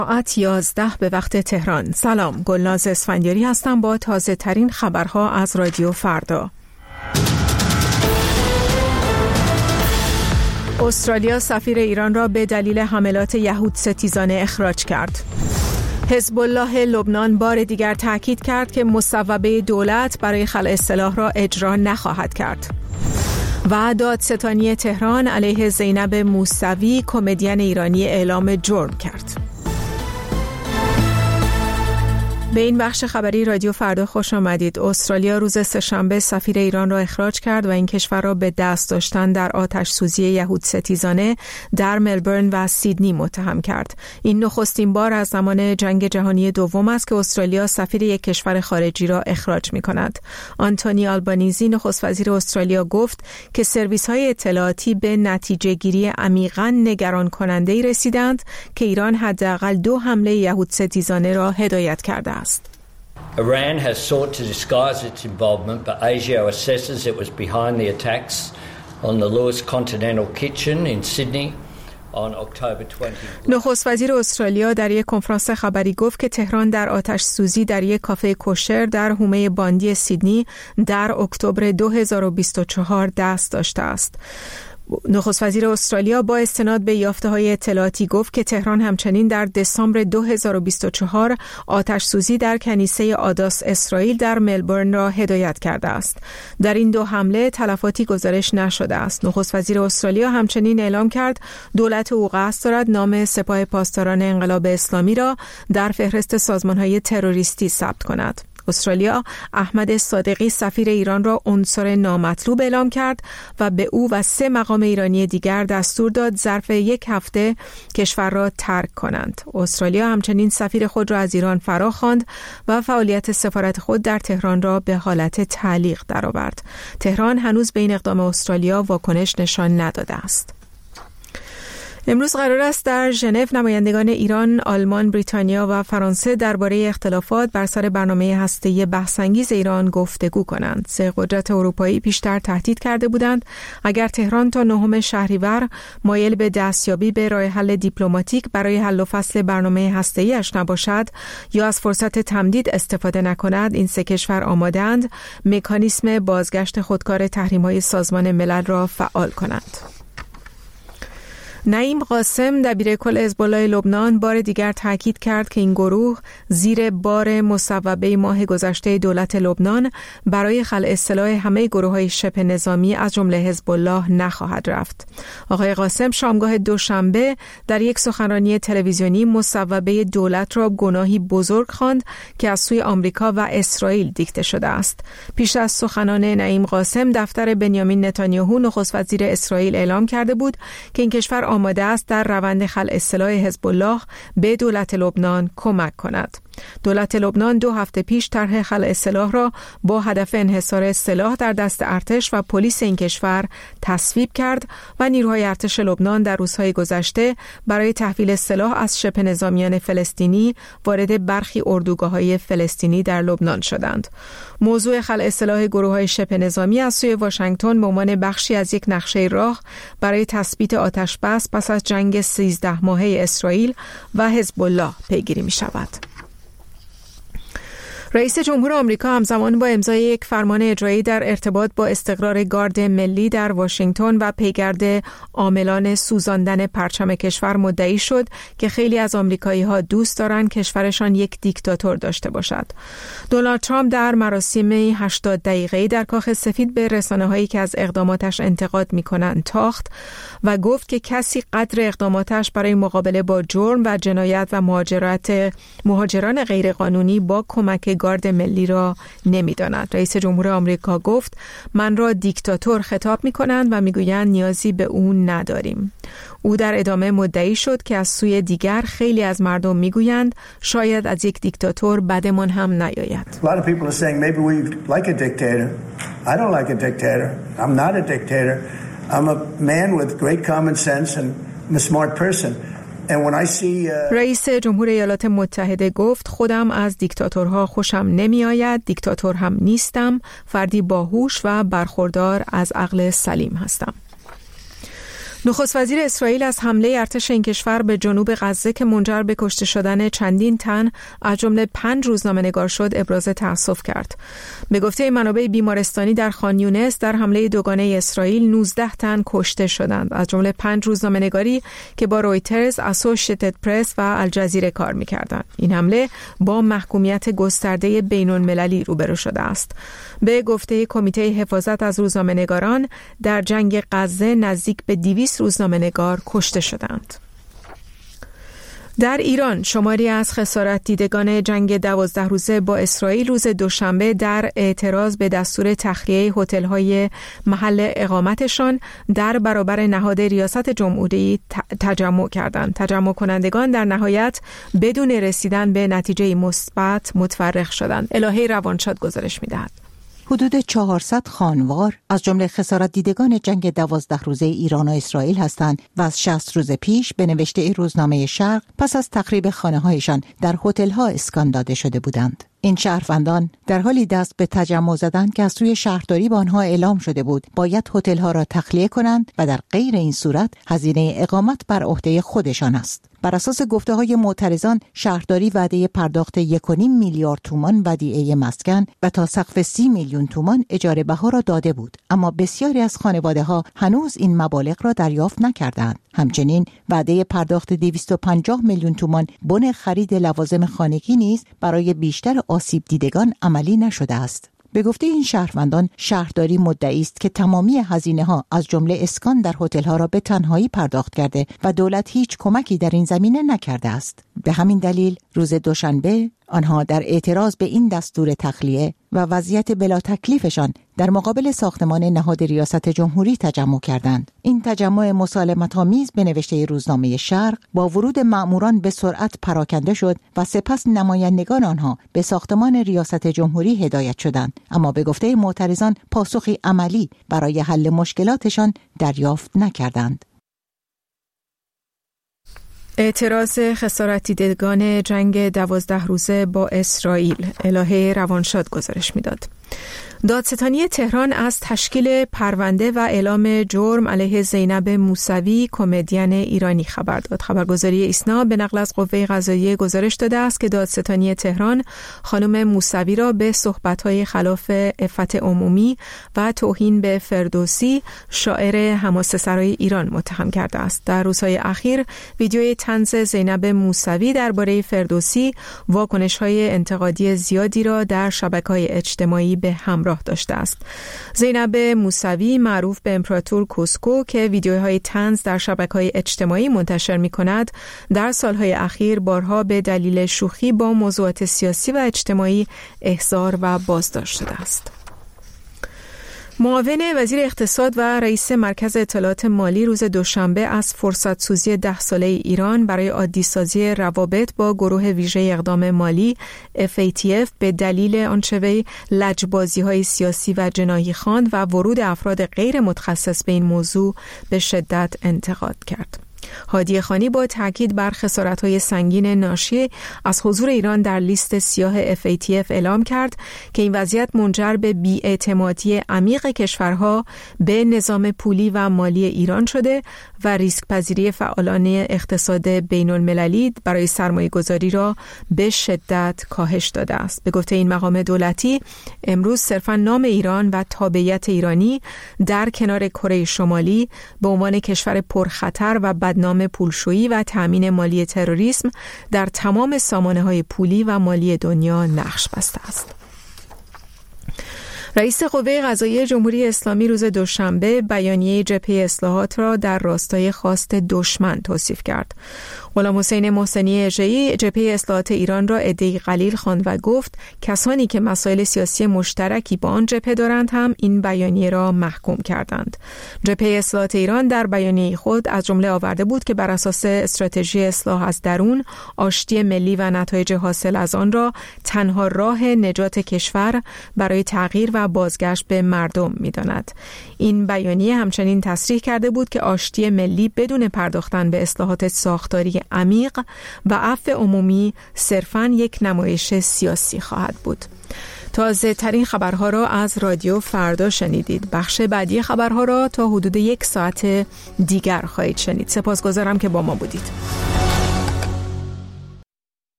ساعت 11 به وقت تهران. سلام، گلناز اسفندیاری هستم با تازه ترین خبرها از رادیو فردا. استرالیا سفیر ایران را به دلیل حملات یهود ستیزانه اخراج کرد. حزب الله لبنان بار دیگر تاکید کرد که مصوبه دولت برای خلع سلاح را اجرا نخواهد کرد. و دادستانی تهران علیه زینب موسوی کمدین ایرانی اعلام جرم کرد. به این بخش خبری رادیو فردا خوش آمدید. استرالیا روز سه‌شنبه سفیر ایران را اخراج کرد و این کشور را به دست داشتن در آتش سوزی یهود ستیزانه در ملبورن و سیدنی متهم کرد. این نخستین بار از زمان جنگ جهانی دوم است که استرالیا سفیر یک کشور خارجی را اخراج می کند. آنتونی آلبانیزی نخست وزیر استرالیا گفت که سرویس‌های اطلاعاتی به نتیجه گیری عمیقاً نگران کننده‌ای رسیدند که ایران حداقل 2 حمله یهود ستیزانه را هدایت کرده است. Iran has sought to disguise its involvement, but ASIO assesses it was behind the attacks on the Lewis Continental Kitchen in Sydney on October 20. نخست وزیر استرالیا در یک کنفرانس خبری گفت که تهران در آتش سوزی در یک کافه کوشر در حومه باندی سیدنی در اکتبر 2024 دست داشته است. نخست وزیر استرالیا با استناد به یافته‌های اطلاعاتی گفت که تهران همچنین در دسامبر 2024 آتش سوزی در کنیسه آداس اسرائیل در ملبورن را هدایت کرده است. در این 2 حمله تلفاتی گزارش نشده است. نخست وزیر استرالیا همچنین اعلام کرد دولت او قصد دارد نام سپاه پاسداران انقلاب اسلامی را در فهرست سازمان‌های تروریستی ثبت کند. استرالیا احمد صادقی سفیر ایران را عنصر نامطلوب اعلام کرد و به او و 3 مقام ایرانی دیگر دستور داد ظرف 1 هفته کشور را ترک کنند. استرالیا همچنین سفیر خود را از ایران فراخواند و فعالیت سفارت خود در تهران را به حالت تعلیق درآورد. تهران هنوز به این اقدام استرالیا واکنش نشان نداده است. امروز قرار است در ژنو نمایندگان ایران، آلمان، بریتانیا و فرانسه درباره اختلافات بر سر برنامه هسته‌ای بحث‌انگیز ایران گفتگو کنند. 3 قدرت اروپایی پیشتر تهدید کرده بودند اگر تهران تا 9 شهریور مایل به دستیابی به راه حل دیپلماتیک برای حل و فصل برنامه هسته‌ای‌اش نباشد یا از فرصت تمدید استفاده نکند، این 3 کشور آماده‌اند مکانیسم بازگشت خودکار تحریم‌های سازمان ملل را فعال کنند. نعیم قاسم دبیر کل حزب الله لبنان بار دیگر تاکید کرد که این گروه زیر بار مصوبه ماه گذشته دولت لبنان برای خلع سلاح همه گروه‌های شبه نظامی از جمله حزب الله نخواهد رفت. آقای قاسم شامگاه دوشنبه در یک سخنرانی تلویزیونی مصوبه دولت را گناهی بزرگ خواند که از سوی آمریکا و اسرائیل دیکته شده است. پیش از سخنان نعیم قاسم دفتر بنیامین نتانیاهو نخست وزیر اسرائیل اعلام کرده بود که این کشور آماده است در روند خلع سلاح حزب الله به دولت لبنان کمک کند. دولت لبنان 2 هفته پیش طرح خلع سلاح را با هدف انحصار سلاح در دست ارتش و پلیس این کشور تصویب کرد و نیروهای ارتش لبنان در روزهای گذشته برای تحویل سلاح از شبه نظامیان فلسطینی وارد برخی اردوگاه‌های فلسطینی در لبنان شدند. موضوع خلع سلاح گروه‌های شبه نظامی از سوی واشنگتن به عنوان بخشی از یک نقشه راه برای تثبیت آتش بس پس از جنگ 13 ماهه اسرائیل و حزب الله پیگیری می‌شود. رئیس جمهور آمریکا همزمان با امضای یک فرمان اجرایی در ارتباط با استقرار گارد ملی در واشنگتن و پیگرد عاملان سوزاندن پرچم کشور مدعی شد که خیلی از آمریکایی‌ها دوست دارند کشورشان یک دیکتاتور داشته باشد. دونالد ترامپ در مراسم 80 دقیقه‌ای در کاخ سفید به رسانه‌هایی که از اقداماتش انتقاد می‌کنند تاخت و گفت که کسی قدر اقداماتش برای مقابله با جرم و جنایت و مهاجران غیرقانونی با کمک گارد ملی را نمی‌داند. رئیس جمهور آمریکا گفت من را دیکتاتور خطاب می‌کنند و می‌گویند نیازی به اون نداریم. او در ادامه مدعی شد که از سوی دیگر خیلی از مردم می‌گویند شاید از یک دیکتاتور بدمان هم نیاید. A lot of people are saying maybe we like a dictator. I don't like a dictator. I'm not a dictator. I'm a man with great common sense and I'm a smart person. رئیس جمهور ایالات متحده گفت خودم از دیکتاتورها خوشم نمی آید، دیکتاتور هم نیستم، فردی باهوش و برخوردار از عقل سلیم هستم. نخست وزیر اسرائیل از حمله ارتش این کشور به جنوب غزه که منجر به کشته شدن چندین تن از جمله 5 روزنامه‌نگار شد ابراز تأسف کرد. به گفته منابع بیمارستانی در خان یونس در حمله دوگانه اسرائیل 19 تن کشته شدند، از جمله 5 روزنامه‌نگاری که با رویترز، اسوسییتد پرس و الجزیره کار می‌کردند. این حمله با محکومیت گسترده بین‌المللی روبرو شده است. به گفته کمیته حفاظت از روزنامه‌نگاران در جنگ غزه نزدیک به 200 روزنامه‌نگار کشته شدند. در ایران شماری از خسارت دیدگان جنگ 12 روزه با اسرائیل روز دوشنبه در اعتراض به دستور تخلیه هتل‌های محل اقامتشان در برابر نهاد ریاست جمهوری تجمع کردند. تجمع کنندگان در نهایت بدون رسیدن به نتیجه مثبت متفرق شدند. الهه روانشاد گزارش می‌دهد. حدود 400 خانوار از جمله خسارت دیدگان جنگ 12 روزه ایران و اسرائیل هستند و از 60 روز پیش به نوشته روزنامه شرق پس از تخریب خانه‌هایشان در هتل‌ها اسکان داده شده بودند. این شهروندان در حالی دست به تجمع زدند که از سوی شهرداری به آنها اعلام شده بود باید هتل‌ها را تخلیه کنند و در غیر این صورت هزینه اقامت بر عهده خودشان است. بر اساس گفته‌های معترضان شهرداری وعده پرداخت 1.5 میلیارد تومان ودیعه مسکن و تا سقف 30 میلیون تومان اجاره بها را داده بود، اما بسیاری از خانواده‌ها هنوز این مبالغ را دریافت نکردند. همچنین وعده پرداخت 250 میلیون تومان بن خرید لوازم خانگی نیز برای بیشتر آسیب دیدگان عملی نشده است. به گفته این شهروندان شهرداری مدعی است که تمامی هزینه‌ها از جمله اسکان در هتل‌ها را به تنهایی پرداخت کرده و دولت هیچ کمکی در این زمینه نکرده است. به همین دلیل روز دوشنبه آنها در اعتراض به این دستور تخلیه و وضعیت بلا تکلیفشان در مقابل ساختمان نهاد ریاست جمهوری تجمع کردند. این تجمع مسالمت‌آمیز به نوشته روزنامه شرق با ورود مأموران به سرعت پراکنده شد و سپس نمایندگان آنها به ساختمان ریاست جمهوری هدایت شدند، اما به گفته معترضان پاسخی عملی برای حل مشکلاتشان دریافت نکردند. اعتراض خسارت دیدگان جنگ 12 روزه با اسرائیل. الهه روانشاد گزارش میداد. دادستانی تهران از تشکیل پرونده و اعلام جرم علیه زینب موسوی کمدین ایرانی خبر داد. خبرگزاری ایسنا به نقل از قوه قضاییه گزارش داده است که دادستانی تهران خانم موسوی را به صحبت‌های خلاف عفت عمومی و توهین به فردوسی شاعر حماسه‌سرای ایران متهم کرده است. در روزهای اخیر ویدیوی طنز زینب موسوی درباره فردوسی واکنش‌های انتقادی زیادی را در شبکه‌های اجتماعی به همراه داشته است. زینب موسوی معروف به امپراتور کوسکو که ویدیوهای طنز در شبکه‌های اجتماعی منتشر می‌کند، در سالهای اخیر بارها به دلیل شوخی با موضوعات سیاسی و اجتماعی احضار و بازداشت شده است. معاون وزیر اقتصاد و رئیس مرکز اطلاعات مالی روز دوشنبه از فرصت‌سوزی 10 ساله ایران برای عادی‌سازی روابط با گروه ویژه اقدام مالی FATF به دلیل آنچه وی لجبازی‌های سیاسی و جناحی خواند و ورود افراد غیر متخصص به این موضوع به شدت انتقاد کرد. هادی خانی با تاکید بر خسارت‌های سنگین ناشی از حضور ایران در لیست سیاه FATF اعلام کرد که این وضعیت منجر به بی‌اعتمادی عمیق کشورها به نظام پولی و مالی ایران شده و ریسک پذیری فعالان اقتصاد بین‌المللی برای سرمایه‌گذاری را به شدت کاهش داده است. به گفته این مقام دولتی امروز صرفاً نام ایران و تابعیت ایرانی در کنار کره شمالی به عنوان کشور پرخطر و بدنام پولشویی و تأمین مالی تروریسم در تمام سامانه‌های پولی و مالی دنیا نقش بسته است. رئیس قوه قضاییه جمهوری اسلامی روز دوشنبه بیانیه جبهه اصلاحات را در راستای خواست دشمن توصیف کرد. غلام حسین محسنی اژه‌ای جبهه اصلاحات ایران را عده‌ای قلیل خواند و گفت کسانی که مسائل سیاسی مشترکی با آن جبهه دارند هم این بیانیه را محکوم کردند. جبهه اصلاحات ایران در بیانیه خود از جمله آورده بود که بر اساس استراتژی اصلاح از درون، آشتی ملی و نتایج حاصل از آن را تنها راه نجات کشور برای تغییر و بازگشت به مردم می‌داند. این بیانیه همچنین تصریح کرده بود که آشتی ملی بدون پرداختن به اصلاحات ساختاری عمیق و عفو عمومی صرفاً یک نمایش سیاسی خواهد بود. تازه ترین خبرها را از رادیو فردا شنیدید. بخش بعدی خبرها را تا حدود 1 ساعت دیگر خواهید شنید. سپاسگزارم که با ما بودید.